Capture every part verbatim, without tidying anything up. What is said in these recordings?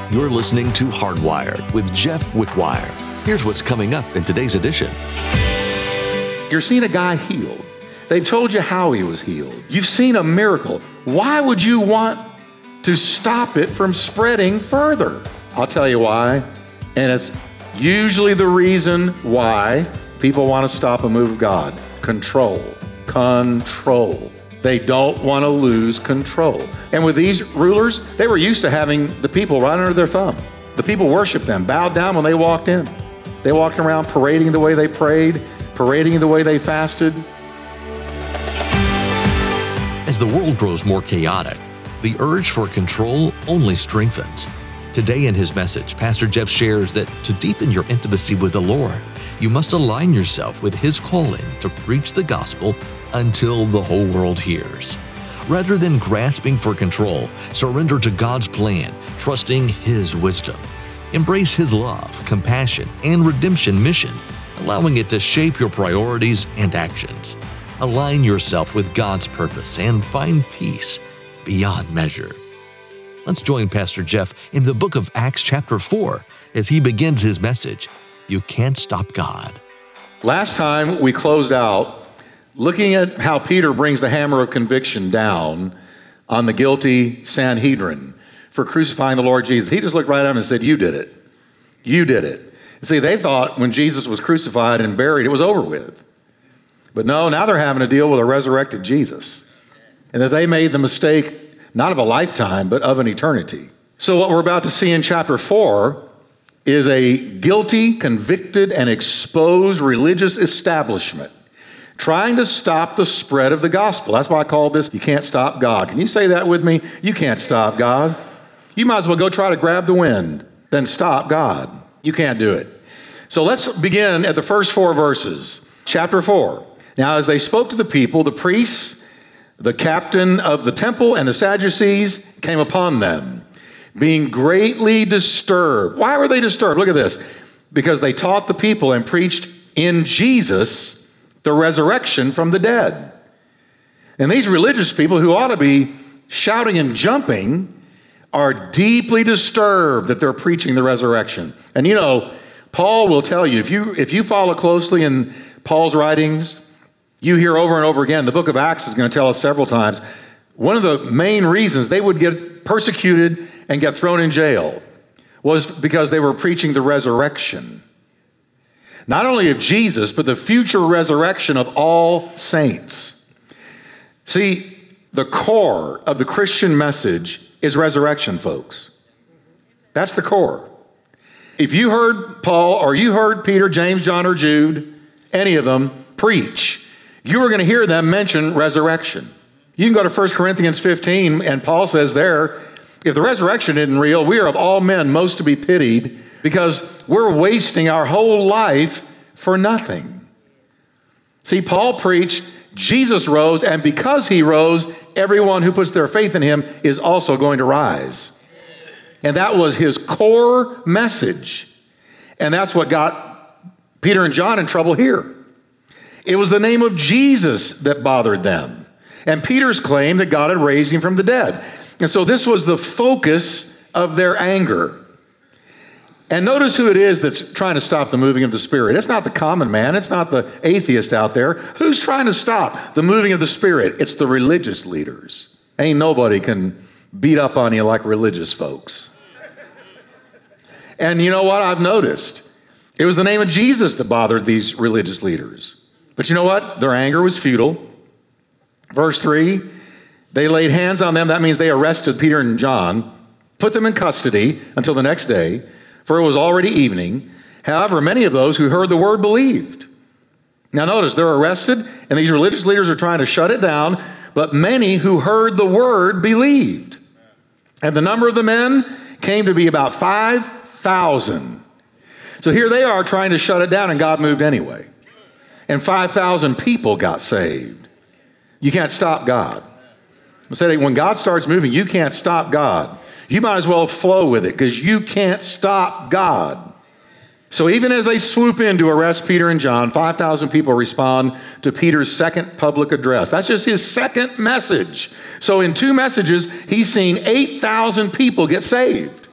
You're listening to Hardwired with Jeff Wickwire. Here's what's coming up in today's edition. You're seeing a guy healed. They've told you how he was healed. You've seen a miracle. Why would you want to stop it from spreading further? I'll tell you why. And it's usually the reason why people want to stop a move of God. Control. Control. They don't want to lose control. And with these rulers, they were used to having the people right under their thumb. The people worshiped them, bowed down when they walked in. They walked around parading the way they prayed, parading the way they fasted. As the world grows more chaotic, the urge for control only strengthens. Today in his message, Pastor Jeff shares that to deepen your intimacy with the Lord, you must align yourself with His calling to preach the gospel until the whole world hears. Rather than grasping for control, surrender to God's plan, trusting His wisdom. Embrace His love, compassion, and redemption mission, allowing it to shape your priorities and actions. Align yourself with God's purpose and find peace beyond measure. Let's join Pastor Jeff in the book of Acts chapter four as he begins his message, You Can't Stop God. Last time we closed out looking at how Peter brings the hammer of conviction down on the guilty Sanhedrin for crucifying the Lord Jesus. He just looked right at him and said, you did it. You did it. See, they thought when Jesus was crucified and buried, it was over with. But no, now they're having to deal with a resurrected Jesus. And that they made the mistake, not of a lifetime, but of an eternity. So what we're about to see in chapter four is a guilty, convicted, and exposed religious establishment trying to stop the spread of the gospel. That's why I call this, You Can't Stop God. Can you say that with me? You can't stop God. You might as well go try to grab the wind than stop God. You can't do it. So let's begin at the first four verses. Chapter four. Now, as they spoke to the people, the priests, the captain of the temple, and the Sadducees came upon them, being greatly disturbed. Why were they disturbed? Look at this. Because they taught the people and preached in Jesus the resurrection from the dead. And these religious people who ought to be shouting and jumping are deeply disturbed that they're preaching the resurrection. And you know, Paul will tell you, if you if you follow closely in Paul's writings, you hear over and over again, the book of Acts is going to tell us several times, one of the main reasons they would get persecuted and get thrown in jail was because they were preaching the resurrection. Not only of Jesus, but the future resurrection of all saints. See, the core of the Christian message is resurrection, folks. That's the core. If you heard Paul or you heard Peter, James, John, or Jude, any of them preach, you were going to hear them mention resurrection. You can go to First Corinthians fifteen, and Paul says there, if the resurrection isn't real, we are of all men most to be pitied, because we're wasting our whole life for nothing. See, Paul preached, Jesus rose, and because he rose, everyone who puts their faith in him is also going to rise. And that was his core message. And that's what got Peter and John in trouble here. It was the name of Jesus that bothered them. And Peter's claim that God had raised him from the dead. And so this was the focus of their anger. And notice who it is that's trying to stop the moving of the Spirit. It's not the common man. It's not the atheist out there. Who's trying to stop the moving of the Spirit? It's the religious leaders. Ain't nobody can beat up on you like religious folks. And you know what I've noticed? It was the name of Jesus that bothered these religious leaders. But you know what? Their anger was futile. Verse three, they laid hands on them. That means they arrested Peter and John, put them in custody until the next day, for it was already evening. However, many of those who heard the word believed. Now notice, they're arrested, and these religious leaders are trying to shut it down, but many who heard the word believed. And the number of the men came to be about five thousand. So here they are trying to shut it down, and God moved anyway. And five thousand people got saved. You can't stop God. I said, when God starts moving, you can't stop God. You might as well flow with it, because you can't stop God. So even as they swoop in to arrest Peter and John, five thousand people respond to Peter's second public address. That's just his second message. So in two messages, he's seen eight thousand people get saved.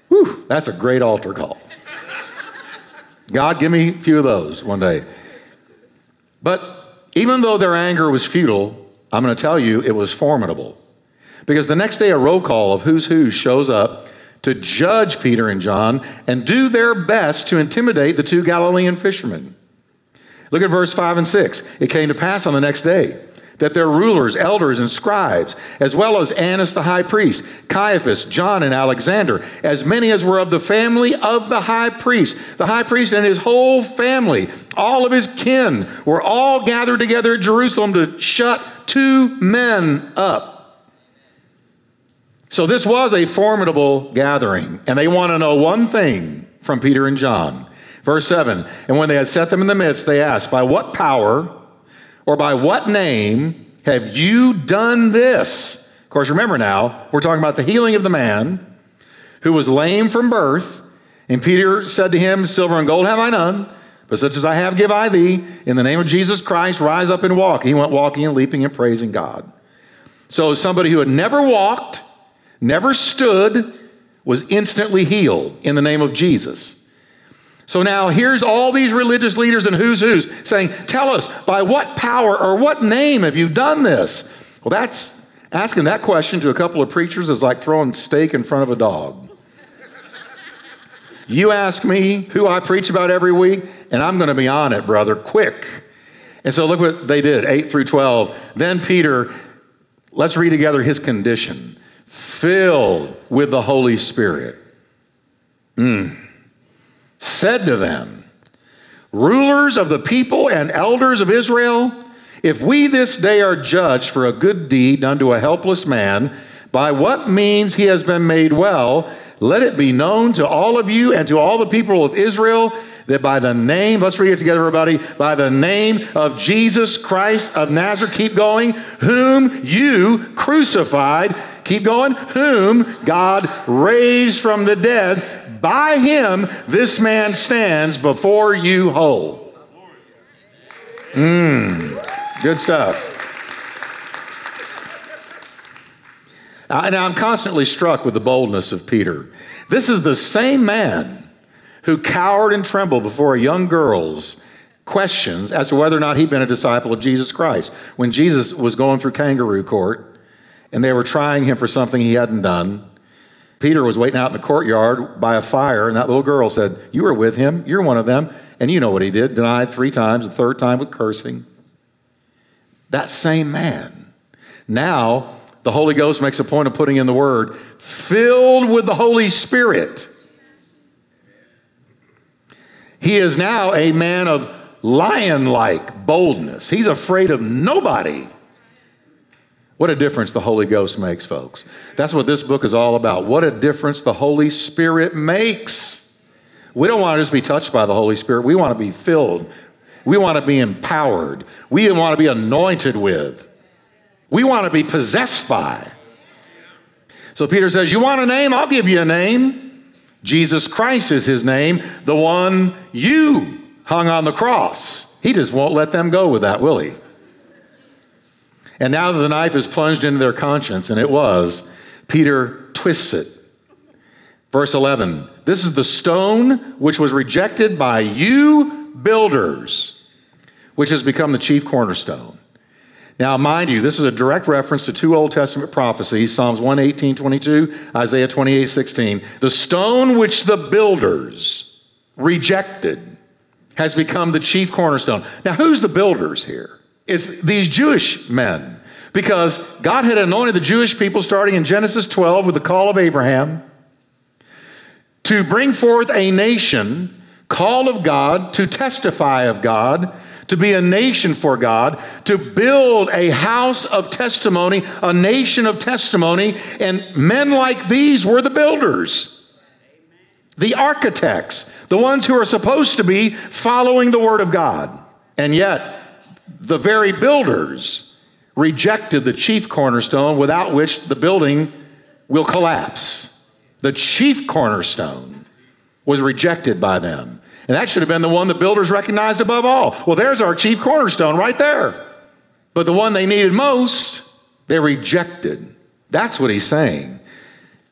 Whew, that's a great altar call. God, give me a few of those one day. But even though their anger was futile, I'm going to tell you it was formidable. Because the next day a roll call of who's who shows up to judge Peter and John and do their best to intimidate the two Galilean fishermen. Look at verse five and six. It came to pass on the next day that their rulers, elders, and scribes, as well as Annas the high priest, Caiaphas, John, and Alexander, as many as were of the family of the high priest, the high priest and his whole family, all of his kin, were all gathered together at Jerusalem to shut two men up. So this was a formidable gathering, and they want to know one thing from Peter and John. Verse seven, and when they had set them in the midst, they asked, by what power or by what name have you done this? Of course, remember now, we're talking about the healing of the man who was lame from birth. And Peter said to him, silver and gold have I none, but such as I have give I thee. In the name of Jesus Christ, rise up and walk. He went walking and leaping and praising God. So somebody who had never walked, never stood, was instantly healed in the name of Jesus. So now here's all these religious leaders and who's who's saying, tell us, by what power or what name have you done this? Well, that's asking that question to a couple of preachers is like throwing steak in front of a dog. You ask me who I preach about every week, and I'm going to be on it, brother, quick. And so look what they did, eight through twelve. Then Peter, let's read together his condition. Filled with the Holy Spirit. Mm. Said to them, rulers of the people and elders of Israel, if we this day are judged for a good deed done to a helpless man, by what means he has been made well, let it be known to all of you and to all the people of Israel that by the name, let's read it together, everybody, by the name of Jesus Christ of Nazareth, keep going, whom you crucified, keep going, whom God raised from the dead, by him, this man stands before you whole. Mmm, good stuff. And I'm constantly struck with the boldness of Peter. This is the same man who cowered and trembled before a young girl's questions as to whether or not he'd been a disciple of Jesus Christ. When Jesus was going through kangaroo court and they were trying him for something he hadn't done, Peter was waiting out in the courtyard by a fire, and that little girl said, you were with him, you're one of them, and you know what he did, denied three times, the third time with cursing. That same man. Now, the Holy Ghost makes a point of putting in the word, filled with the Holy Spirit. He is now a man of lion-like boldness. He's afraid of nobody. What a difference the Holy Ghost makes, folks. That's what this book is all about. What a difference the Holy Spirit makes. We don't want to just be touched by the Holy Spirit. We want to be filled. We want to be empowered. We want to be anointed with. We want to be possessed by. So Peter says, you want a name? I'll give you a name. Jesus Christ is his name, the one you hung on the cross. He just won't let them go with that, will he? And now that the knife is plunged into their conscience, and it was, Peter twists it. Verse eleven, this is the stone which was rejected by you builders, which has become the chief cornerstone. Now, mind you, this is a direct reference to two Old Testament prophecies, Psalms one eighteen, twenty-two, Isaiah twenty-eight, sixteen. The stone which the builders rejected has become the chief cornerstone. Now, who's the builders here? It's these Jewish men, because God had anointed the Jewish people starting in Genesis twelve with the call of Abraham to bring forth a nation called of God, to testify of God, to be a nation for God, to build a house of testimony, a nation of testimony, and men like these were the builders, the architects, the ones who are supposed to be following the Word of God. And yet, the very builders rejected the chief cornerstone without which the building will collapse. The chief cornerstone was rejected by them. And that should have been the one the builders recognized above all. Well, there's our chief cornerstone right there. But the one they needed most, they rejected. That's what he's saying.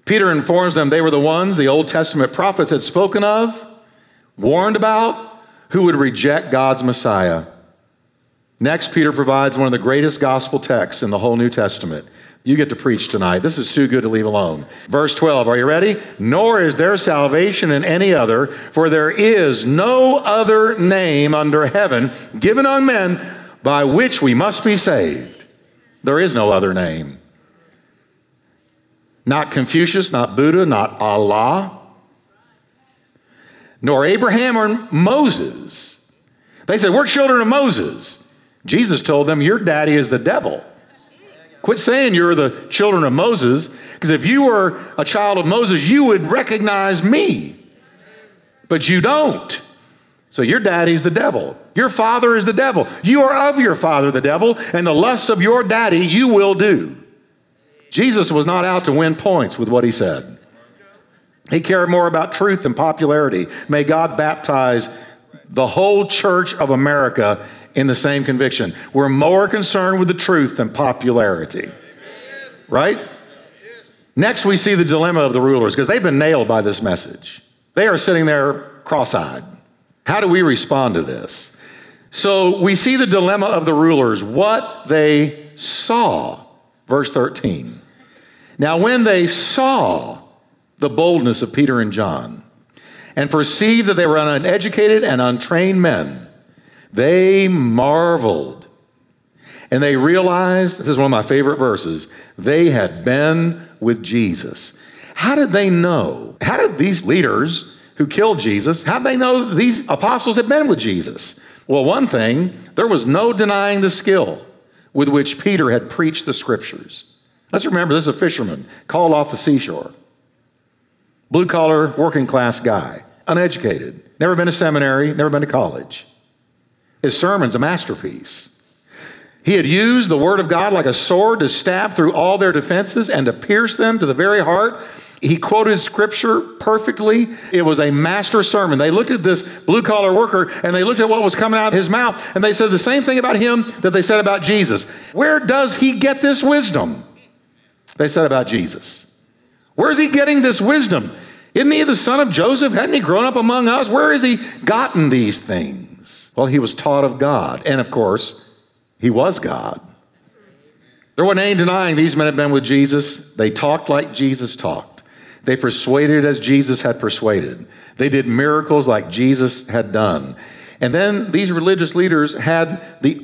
Peter informs them they were the ones the Old Testament prophets had spoken of, warned about, who would reject God's Messiah. Next, Peter provides one of the greatest gospel texts in the whole New Testament. You get to preach tonight. This is too good to leave alone. Verse twelve, are you ready? Nor is there salvation in any other, for there is no other name under heaven given on men by which we must be saved. There is no other name. Not Confucius, not Buddha, not Allah, nor Abraham or Moses. They said, we're children of Moses. Jesus told them, your daddy is the devil. Quit saying you're the children of Moses, because if you were a child of Moses, you would recognize me. But you don't. So your daddy's the devil. Your father is the devil. You are of your father, the devil, and the lust of your daddy you will do. Jesus was not out to win points with what he said. He cared more about truth than popularity. May God baptize the whole church of America in the same conviction. We're more concerned with the truth than popularity. Right? Next, we see the dilemma of the rulers, because they've been nailed by this message. They are sitting there cross-eyed. How do we respond to this? So we see the dilemma of the rulers, what they saw. Verse thirteen. Now when they saw the boldness of Peter and John and perceived that they were uneducated and untrained men, they marveled. And they realized, this is one of my favorite verses, they had been with Jesus. How did they know? How did these leaders who killed Jesus, how did they know these apostles had been with Jesus? Well, one thing, there was no denying the skill with which Peter had preached the scriptures. Let's remember, this is a fisherman called off the seashore. Blue-collar, working-class guy, uneducated, never been to seminary, never been to college. His sermon's a masterpiece. He had used the word of God like a sword to stab through all their defenses and to pierce them to the very heart. He quoted scripture perfectly. It was a master sermon. They looked at this blue-collar worker and they looked at what was coming out of his mouth and they said the same thing about him that they said about Jesus. Where does he get this wisdom? They said about Jesus. Where is he getting this wisdom? Isn't he the son of Joseph? Hadn't he grown up among us? Where has he gotten these things? Well, he was taught of God. And of course, he was God. There wasn't any denying these men had been with Jesus. They talked like Jesus talked. They persuaded as Jesus had persuaded. They did miracles like Jesus had done. And then these religious leaders had the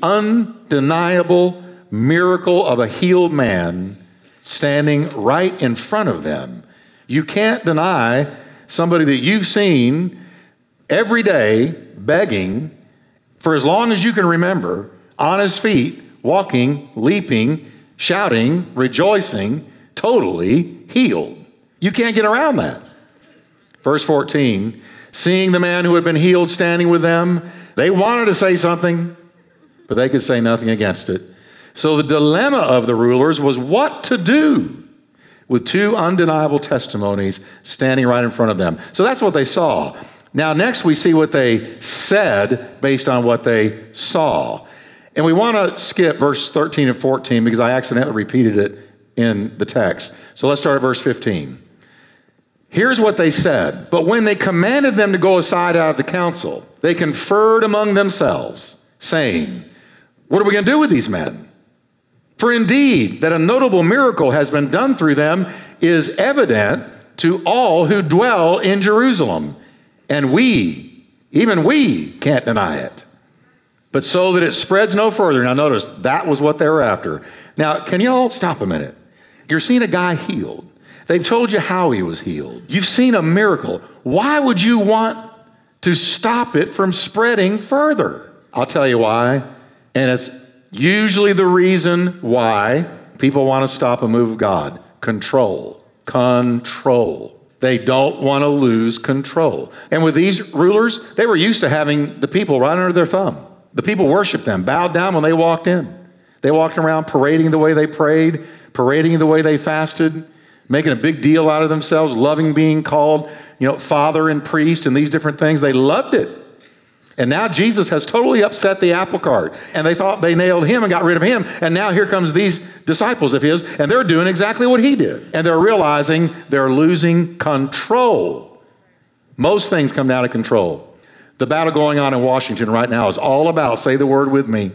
undeniable miracle of a healed man standing right in front of them. You can't deny somebody that you've seen every day begging for as long as you can remember, on his feet, walking, leaping, shouting, rejoicing, totally healed. You can't get around that. Verse fourteen, seeing the man who had been healed standing with them, they wanted to say something, but they could say nothing against it. So the dilemma of the rulers was what to do with two undeniable testimonies standing right in front of them. So that's what they saw. Now, next we see what they said based on what they saw. And we want to skip verse thirteen and fourteen because I accidentally repeated it in the text. So let's start at verse fifteen. Here's what they said. But when they commanded them to go aside out of the council, they conferred among themselves, saying, what are we going to do with these men? For indeed, that a notable miracle has been done through them is evident to all who dwell in Jerusalem. And we, even we, can't deny it. But so that it spreads no further. Now notice, that was what they were after. Now, can y'all stop a minute? You're seeing a guy healed. They've told you how he was healed. You've seen a miracle. Why would you want to stop it from spreading further? I'll tell you why. And it's usually the reason why people want to stop a move of God. Control. Control. They don't want to lose control. And with these rulers, they were used to having the people right under their thumb. The people worshiped them, bowed down when they walked in. They walked around parading the way they prayed, parading the way they fasted, making a big deal out of themselves, loving being called, you know, father and priest and these different things. They loved it. And now Jesus has totally upset the apple cart. And they thought they nailed him and got rid of him. And now here comes these disciples of his, and they're doing exactly what he did. And they're realizing they're losing control. Most things come down to control. The battle going on in Washington right now is all about, say the word with me.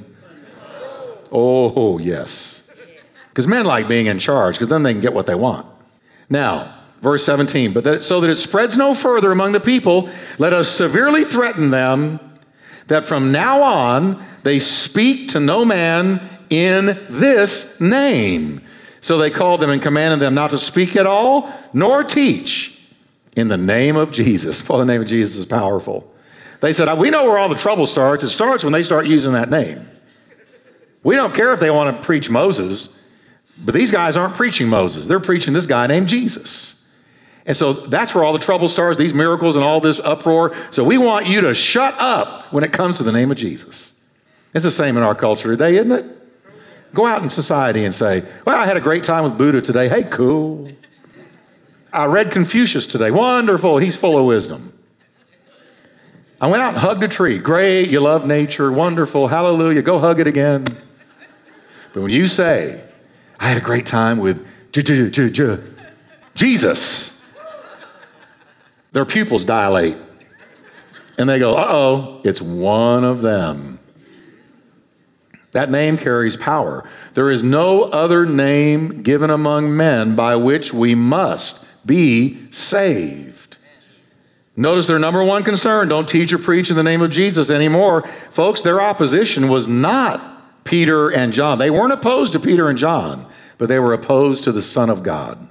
Oh, yes. Because men like being in charge, because then they can get what they want. Now, verse seventeen, but that, so that it spreads no further among the people, let us severely threaten them that from now on they speak to no man in this name. So they called them and commanded them not to speak at all, nor teach in the name of Jesus. For the name of Jesus is powerful. They said, we know where all the trouble starts. It starts when they start using that name. We don't care if they want to preach Moses, but these guys aren't preaching Moses. They're preaching this guy named Jesus. And so that's where all the trouble starts, these miracles and all this uproar. So we want you to shut up when it comes to the name of Jesus. It's the same in our culture today, isn't it? Go out in society and say, well, I had a great time with Buddha today. Hey, cool. I read Confucius today. Wonderful. He's full of wisdom. I went out and hugged a tree. Great. You love nature. Wonderful. Hallelujah. Go hug it again. But when you say, I had a great time with j- j- j- j- Jesus, their pupils dilate. And they go, uh-oh, it's one of them. That name carries power. There is no other name given among men by which we must be saved. Notice their number one concern, don't teach or preach in the name of Jesus anymore. Folks, their opposition was not Peter and John. They weren't opposed to Peter and John, but they were opposed to the Son of God.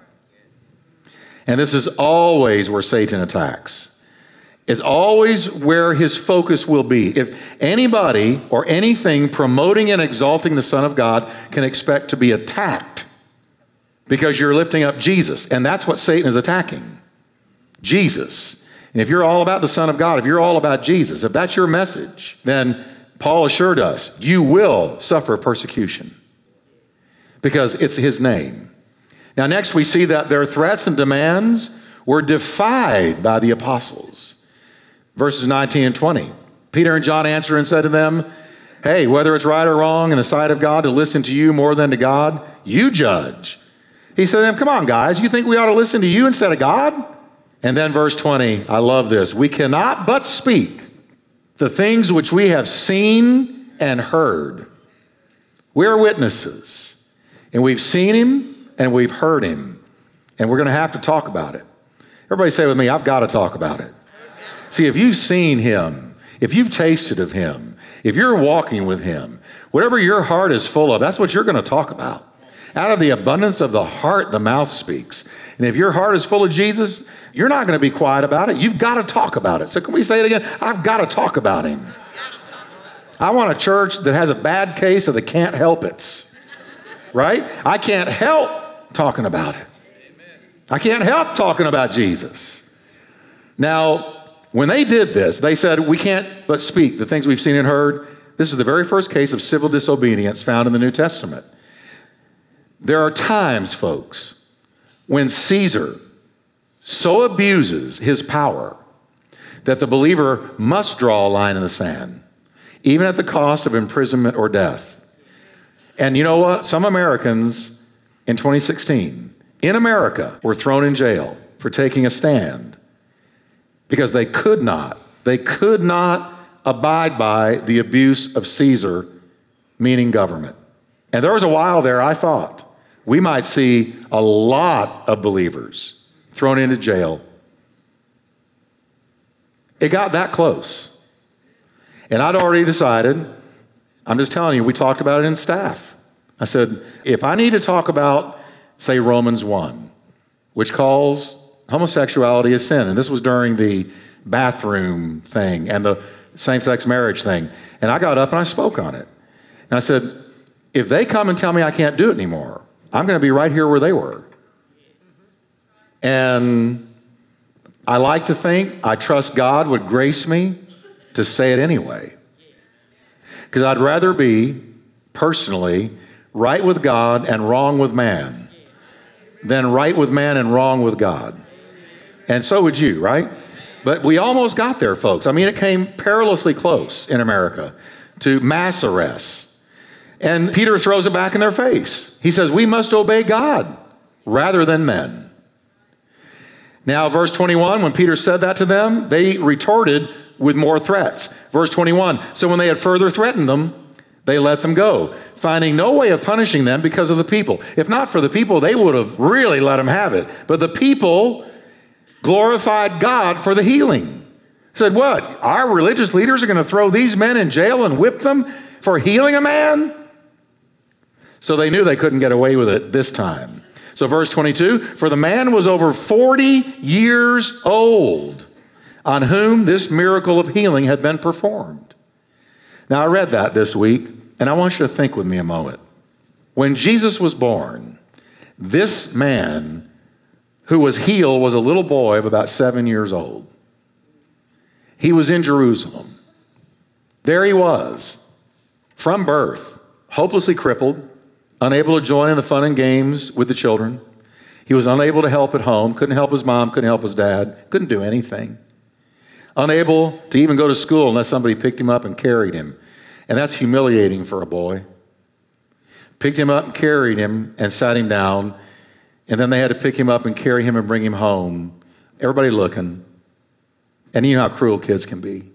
And this is always where Satan attacks. It's always where his focus will be. If anybody or anything promoting and exalting the Son of God can expect to be attacked because you're lifting up Jesus, and that's what Satan is attacking, Jesus. And if you're all about the Son of God, if you're all about Jesus, if that's your message, then Paul assured us, you will suffer persecution because it's his name. Now, next we see that their threats and demands were defied by the apostles. Verses nineteen and twenty. Peter and John answered and said to them, hey, whether it's right or wrong in the sight of God to listen to you more than to God, you judge. He said to them, come on, guys, you think we ought to listen to you instead of God? And then verse twenty, I love this. We cannot but speak the things which we have seen and heard. We're witnesses, and we've seen him and we've heard him, and we're going to have to talk about it. Everybody say with me, I've got to talk about it. See, if you've seen him, if you've tasted of him, if you're walking with him, whatever your heart is full of, that's what you're going to talk about. Out of the abundance of the heart, the mouth speaks. And if your heart is full of Jesus, you're not going to be quiet about it. You've got to talk about it. So can we say it again? I've got to talk about him. I want a church that has a bad case of the can't help it's. Right? I can't help talking about it. I can't help talking about Jesus. Now, when they did this, they said, we can't but speak the things we've seen and heard. This is the very first case of civil disobedience found in the New Testament. There are times, folks, when Caesar so abuses his power that the believer must draw a line in the sand, even at the cost of imprisonment or death. And you know what? Some Americans in twenty sixteen, in America, were thrown in jail for taking a stand because they could not, they could not abide by the abuse of Caesar, meaning government. And there was a while there I thought we might see a lot of believers thrown into jail. It got that close. And I'd already decided, I'm just telling you, we talked about it in staff. I said, if I need to talk about, say, Romans one, which calls homosexuality a sin, and this was during the bathroom thing and the same-sex marriage thing, and I got up and I spoke on it. And I said, if they come and tell me I can't do it anymore, I'm going to be right here where they were. And I like to think, I trust God would grace me to say it anyway. Because I'd rather be, personally, right with God and wrong with man than right with man and wrong with God. And so would you, right? But we almost got there, folks. I mean, it came perilously close in America to mass arrests. And Peter throws it back in their face. He says, we must obey God rather than men. Now, verse twenty-one, when Peter said that to them, they retorted with more threats. Verse twenty-one, so when they had further threatened them, they let them go, finding no way of punishing them because of the people. If not for the people, they would have really let them have it. But the people glorified God for the healing. Said, what? Our religious leaders are going to throw these men in jail and whip them for healing a man? So they knew they couldn't get away with it this time. So verse twenty-two, for the man was over forty years old, on whom this miracle of healing had been performed. Now, I read that this week, and I want you to think with me a moment. When Jesus was born, this man who was healed was a little boy of about seven years old. He was in Jerusalem. There he was, from birth, hopelessly crippled, unable to join in the fun and games with the children. He was unable to help at home, couldn't help his mom, couldn't help his dad, couldn't do anything. Unable to even go to school unless somebody picked him up and carried him. And that's humiliating for a boy. Picked him up and carried him and sat him down. And then they had to pick him up and carry him and bring him home. Everybody looking. And you know how cruel kids can be.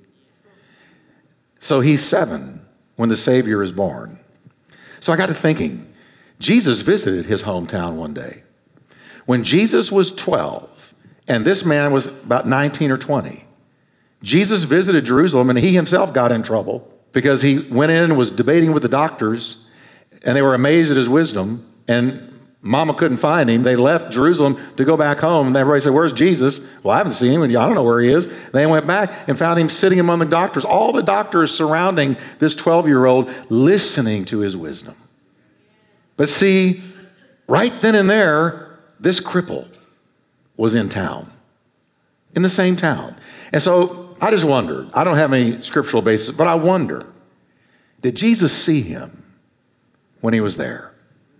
So he's seven when the Savior is born. So I got to thinking, Jesus visited his hometown one day. When Jesus was twelve, and this man was about nineteen or twenty, Jesus visited Jerusalem, and he himself got in trouble because he went in and was debating with the doctors, and they were amazed at his wisdom, and Mama couldn't find him. They left Jerusalem to go back home, and everybody said, where's Jesus? Well, I haven't seen him, and I don't know where he is. They went back and found him sitting among the doctors, all the doctors surrounding this twelve-year-old, listening to his wisdom. But see, right then and there, this cripple was in town, in the same town. And so I just wondered, I don't have any scriptural basis, but I wonder, did Jesus see him when he was there?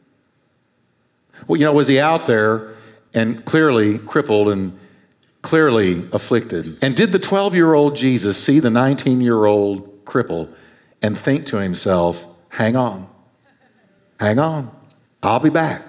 Well, you know, was he out there and clearly crippled and clearly afflicted? And did the twelve-year-old Jesus see the nineteen-year-old cripple and think to himself, hang on, hang on, I'll be back?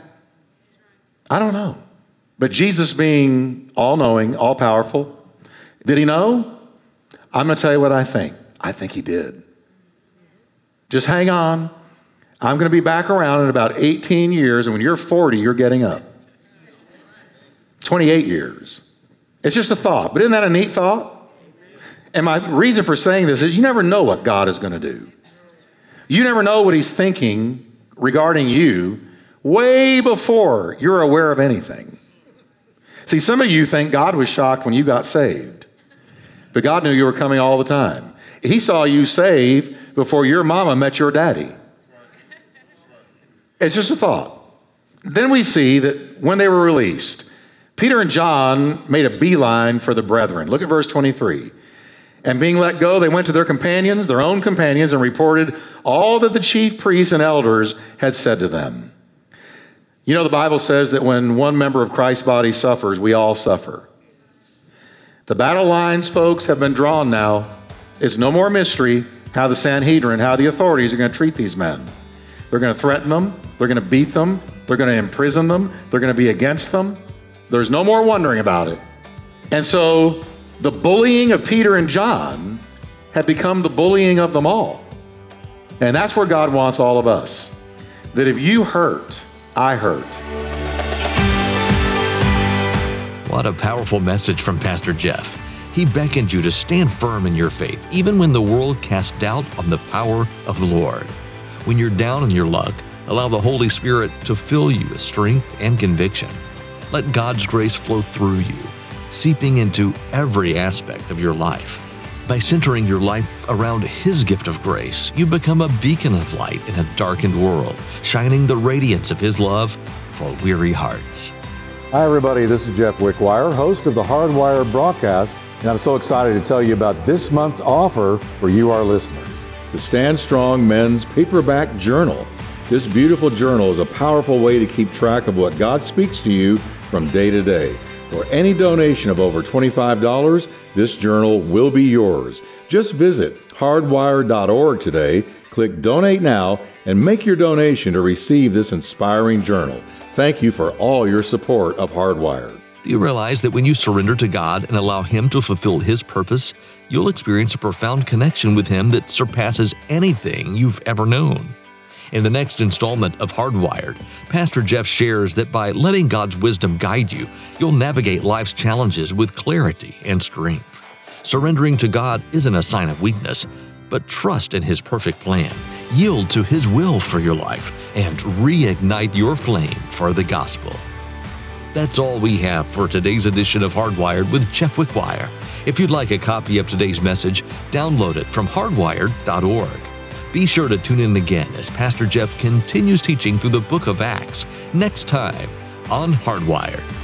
I don't know. But Jesus being all-knowing, all-powerful, did he know? I'm going to tell you what I think. I think he did. Just hang on. I'm going to be back around in about eighteen years, and when you're forty, you're getting up. twenty-eight years. It's just a thought, but isn't that a neat thought? And my reason for saying this is you never know what God is going to do. You never know what he's thinking regarding you way before you're aware of anything. See, some of you think God was shocked when you got saved, but God knew you were coming all the time. He saw you saved before your mama met your daddy. It's just a thought. Then we see that when they were released, Peter and John made a beeline for the brethren. Look at verse twenty-three. And being let go, they went to their companions, their own companions, and reported all that the chief priests and elders had said to them. You know, the Bible says that when one member of Christ's body suffers, we all suffer. The battle lines, folks, have been drawn now. It's no more mystery how the Sanhedrin, how the authorities are going to treat these men. They're going to threaten them. They're going to beat them. They're going to imprison them. They're going to be against them. There's no more wondering about it. And so the bullying of Peter and John had become the bullying of them all. And that's where God wants all of us. That if you hurt, I hurt. What a powerful message from Pastor Jeff. He beckoned you to stand firm in your faith, even when the world casts doubt on the power of the Lord. When you're down on your luck, allow the Holy Spirit to fill you with strength and conviction. Let God's grace flow through you, seeping into every aspect of your life. By centering your life around His gift of grace, you become a beacon of light in a darkened world, shining the radiance of His love for weary hearts. Hi, everybody. This is Jeff Wickwire, host of the Hardwire broadcast, and I'm so excited to tell you about this month's offer for you, our listeners. The Stand Strong Men's Paperback Journal. This beautiful journal is a powerful way to keep track of what God speaks to you from day to day. For any donation of over twenty-five dollars, this journal will be yours. Just visit hardwired dot org today, click Donate Now, and make your donation to receive this inspiring journal. Thank you for all your support of Hardwired. Do you realize that when you surrender to God and allow Him to fulfill His purpose, you'll experience a profound connection with Him that surpasses anything you've ever known? In the next installment of Hardwired, Pastor Jeff shares that by letting God's wisdom guide you, you'll navigate life's challenges with clarity and strength. Surrendering to God isn't a sign of weakness, but trust in His perfect plan. Yield to His will for your life and reignite your flame for the gospel. That's all we have for today's edition of Hardwired with Jeff Wickwire. If you'd like a copy of today's message, download it from hardwired dot org. Be sure to tune in again as Pastor Jeff continues teaching through the book of Acts next time on Hardwired.